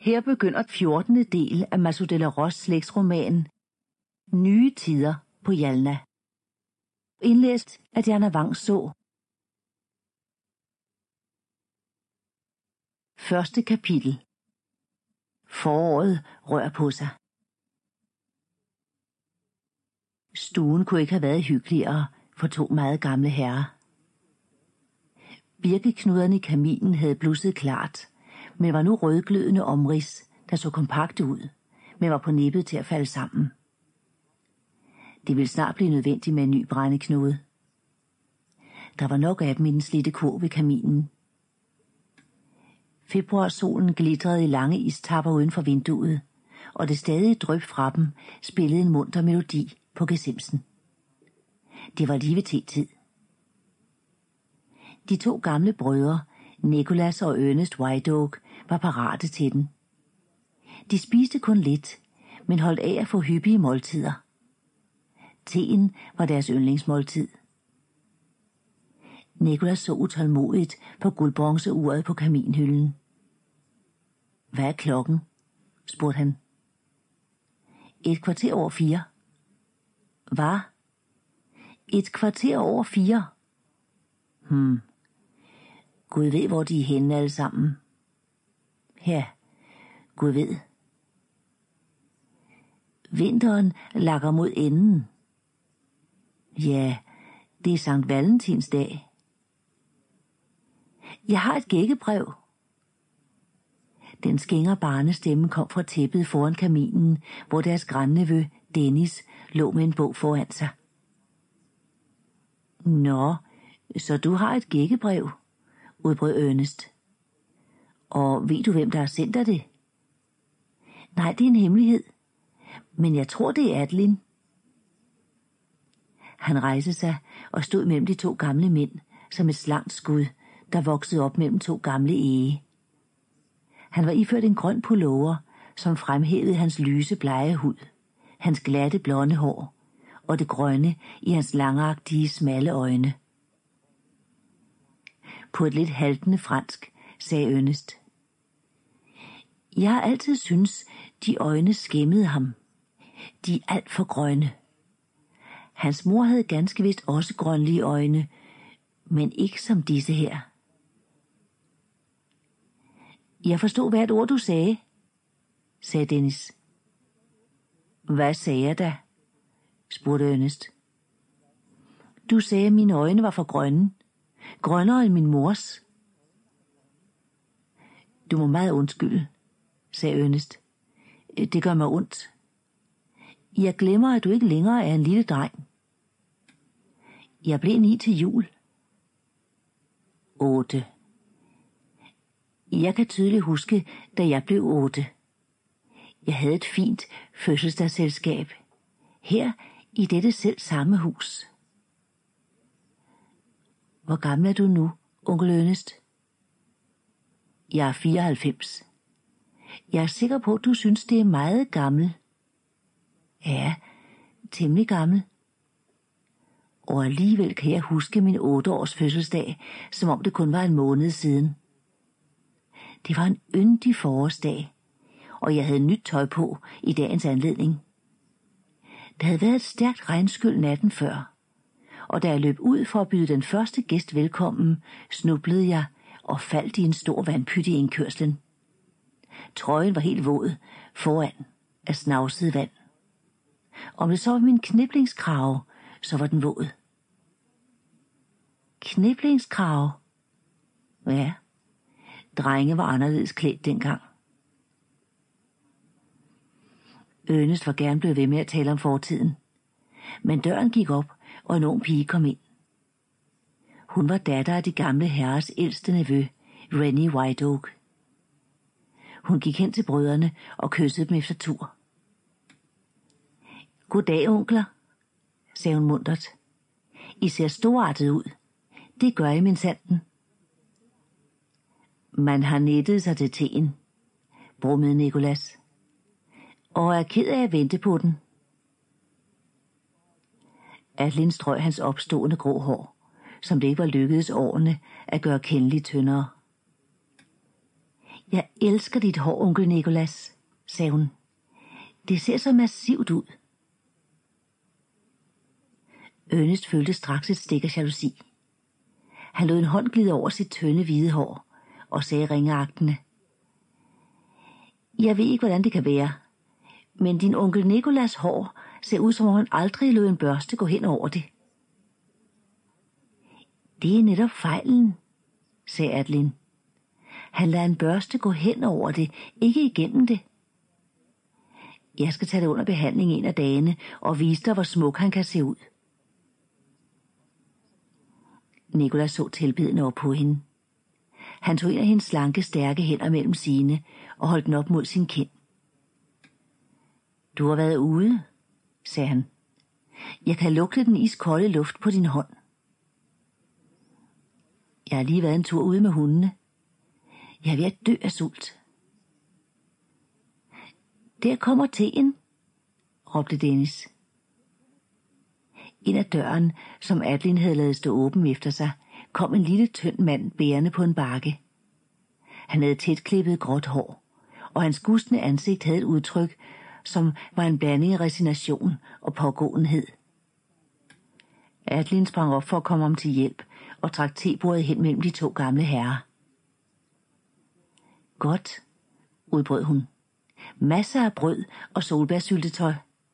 Her begynder 14. del af Masud Delaroches slægtsroman Nye tider på Jalna. Indlæst af Diana Vangså. Første kapitel. Foråret rør på sig. Stuen kunne ikke have været hyggeligere for to meget gamle herrer. Birkeknuderne i kaminen havde blusset klart, men var nu rødglødende omrids, der så kompakte ud, men var på nippet til at falde sammen. Det ville snart blive nødvendigt med en ny brændeknude. Der var nok af dem i den slidte kurv ved kaminen. Februarsolen glitrede i lange istapper uden for vinduet, og det stadige dryp fra dem spillede en munter melodi på gesimsen. Det var lige ved te-tid. De to gamle brødre, Nicholas og Ernest White Oak, var parate til den. De spiste kun lidt, men holdt af at få hyppige måltider. Teen var deres yndlingsmåltid. Nicholas så utålmodigt på guldbronzeuret på kaminhylden. Hvad er klokken? Spurgte han. 4:15. Hvad? 4:15. Gud ved, hvor de er henne alle sammen. Ja, Gud ved. Vinteren lakker mod enden. Ja, det er Sankt Valentins dag. Jeg har et gækkebrev. Den skængere barnestemme kom fra tæppet foran kaminen, hvor deres grandnevø Dennis lå med en bog foran sig. Nå, så du har et gækkebrev, udbrød Ernest. Og ved du, hvem der har sendt dig det? Nej, det er en hemmelighed. Men jeg tror, det er Adeline. Han rejste sig og stod mellem de to gamle mænd, som et slankt skud, der voksede op mellem to gamle ege. Han var iført en grøn pullover, som fremhævede hans lyse blege hud, hans glatte blonde hår og det grønne i hans langagtige smalle øjne. På et lidt haltende fransk sagde Ernest: Jeg har altid syntes, de øjne skæmmede ham. De er alt for grønne. Hans mor havde ganske vist også grønlige øjne, men ikke som disse her. Jeg forstod hvert ord, du sagde Dennis. Hvad sagde jeg da? Spurgte Ernest. Du sagde, at mine øjne var for grønne. Grønnere end min mors. Du må meget undskylde, sagde Ernest. Det gør mig ondt. Jeg glemmer, at du ikke længere er en lille dreng. Jeg blev 9 til jul. 8. Jeg kan tydeligt huske, da jeg blev 8. Jeg havde et fint fødselsdagsselskab. Her i dette selv samme hus. Hvor gammel er du nu, onkel Ernest? Jeg er 94. Jeg er sikker på, at du synes, det er meget gammel. Ja, temmelig gammel. Og alligevel kan jeg huske min 8-års fødselsdag, som om det kun var en måned siden. Det var en yndig forårsdag, og jeg havde nyt tøj på i dagens anledning. Der havde været et stærkt regnskyld natten før, og da jeg løb ud for at byde den første gæst velkommen, snublede jeg og faldt i en stor vandpyt i indkørslen. Trøjen var helt våd foran af snavset vand. Om det så var min kniblingskrave, så var den våd. Kniblingskrave? Ja, drenge var anderledes klædt dengang. Ernest var gerne blevet ved med at tale om fortiden. Men døren gik op, og en ung pige kom ind. Hun var datter af de gamle herres ældste nevø, Rennie White Oak. Hun gik hen til brødrene og kyssede dem efter tur. Goddag, onkler, sagde hun muntert. I ser storartet ud. Det gør I minsanden. Man har nettet sig til teen, brummede Nicholas, og er ked af at vente på den. Adeline strøg hans opstående grå hår, som det ikke var lykkedes årene at gøre kendeligt tyndere. Jeg elsker dit hår, onkel Nikolas, sagde hun. Det ser så massivt ud. Ernest følte straks et stik af jalousi. Han lod en hånd glide over sit tynde hvide hår og sagde ringeagtende: Jeg ved ikke, hvordan det kan være, men din onkel Nikolas hår ser ud, som om han aldrig lod en børste gå hen over det. Det er netop fejlen, sagde Adeline. Han lader en børste gå hen over det, ikke igennem det. Jeg skal tage det under behandling en af dagene og vise dig, hvor smuk han kan se ud. Nikolas så tilbedende op på hende. Han tog en af hendes slanke, stærke hænder mellem sine og holdt den op mod sin kind. Du har været ude, sagde han. Jeg kan lugte den iskolde luft på din hånd. Jeg har lige været en tur ude med hundene. Jeg er ved at dø af sult. Der kommer teen, råbte Dennis. Ind ad døren, som Adeline havde ladet stå åben efter sig, kom en lille tynd mand bærende på en bakke. Han havde tætklippet gråt hår, og hans gustne ansigt havde et udtryk, som var en blanding af resignation og pågåenhed. Adeline sprang op for at komme ham til hjælp og trak tebordet hen mellem de to gamle herrer. Godt, udbrød hun. Masser af brød og solbærsyltetøj.